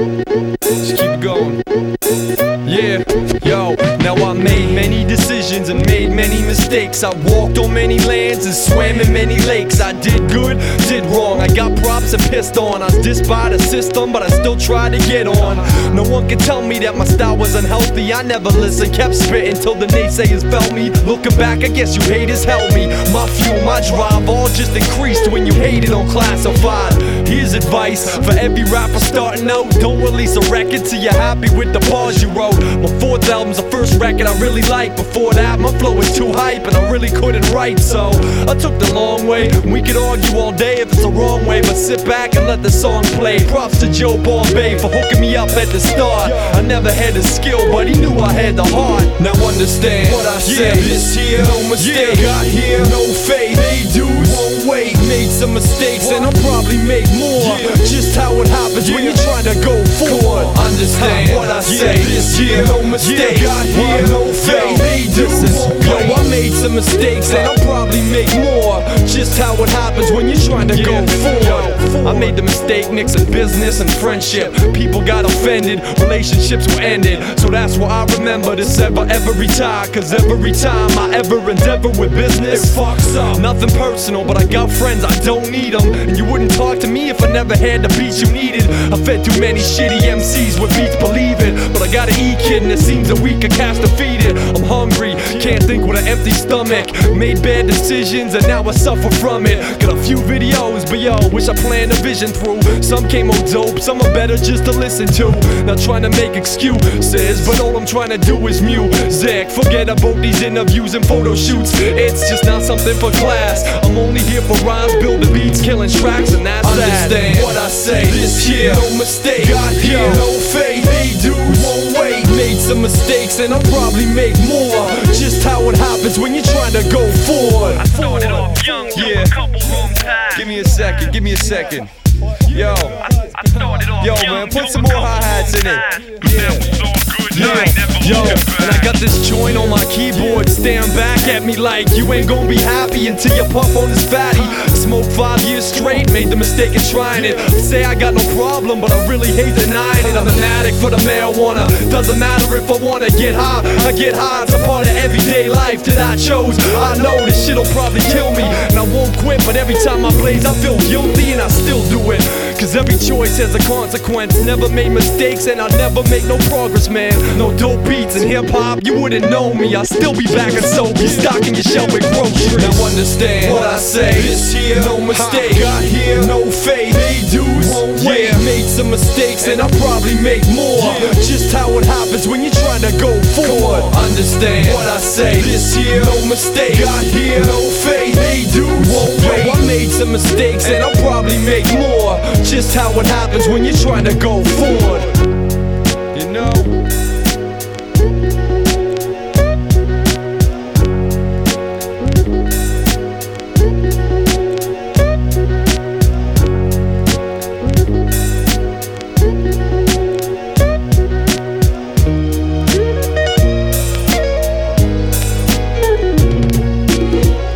Just keep going. Yeah, yo, now I made many decisions and made many mistakes. I walked on many lands and swam in many lakes. I did good, did wrong, I got props and pissed on. I was dissed by the system, but I still tried to get on. No one could tell me that my style was unhealthy. I never listened, kept spitting till the naysayers felt me. Looking back, I guess you haters helped me. My fuel, my drive, all just increased when you hated on Classified. Here's advice for every rapper starting out: don't release a record till you're happy with the bars you wrote. My fourth album's the first record I really liked. Before that, my flow was too hype and I really couldn't write, so I took the long way. We could argue all day if it's the wrong way, but sit back and let the song play. Props to Joe Bombay for hooking me up at the start. I never had the skill, but he knew I had the heart. Now understand what I say. This here, no mistake. Got here, no faith. They dudes won't wait. Made some mistakes and I'll probably make more. Just how it happens when you're trying to go forward. Understand what I say. This here, no mistake. Got here, no faith. They dudes won't wait. Yo, I made some mistakes and I'll probably make more. Just how it happens when you're trying to go forward. I made the mistake mixing business and friendship. People got offended, relationships were ended. So that's why I remember this ever retire. Cause every time I ever endeavor with business, it fucks up. Nothing personal, but I got friends, I don't need them. And you wouldn't talk to me if I never had the beats you needed. I fed too many shitty MCs with beats, believe it. But I gotta eat, kid, and it seems a week I cast defeated. I'm hungry, can't think with an empty stomach. Made bad decisions and now I suffer from it. Got a few videos, but yo, wish I planned a vision through. Some came out dope, some are better just to listen to. Not trying to make excuses, but all I'm trying to do is music. Forget about these interviews and photo shoots. It's just not something for class. I'm only here for rhymes, building beats, killing tracks, and that's that. Understand what I say. This here, no mistake. Got here, no faith. They dudes won't wait. Made some mistakes and I'll probably make more. Just how it happens when you're trying to go forward. I started off young, yeah. A couple wrong times. Give me a second, give me a second. Yo, I started off yo, young, man, put some more hi-hats in it. Yeah. Yo, and I got this joint on my keyboard staring back at me like you ain't gonna be happy until you puff on this fatty. Smoked 5 years straight, made the mistake of trying it. Say I got no problem, but I really hate denying it. I'm an addict for the marijuana. Doesn't matter if I wanna get high, I get high. It's a part of everyday life that I chose. I know this shit'll probably kill me, and I won't quit, but every time I blaze I feel guilty and I still do it. Cause every choice has a consequence. Never made mistakes and I'll never make no progress, man. No dope beats and hip-hop, you wouldn't know me. I'll still be back in Soapy, stocking your shelf with groceries. Now understand what I say. This here, no mistake. Got here, no faith. They dudes won't wait. Made some mistakes and I'll probably make more. Just how it happens when you're trying to go forward. Understand what I say. This here, no mistake. Got here, no faith. They dudes won't wait. I made some mistakes and I'll probably make more. Just how it happens when you're trying to go forward. You know?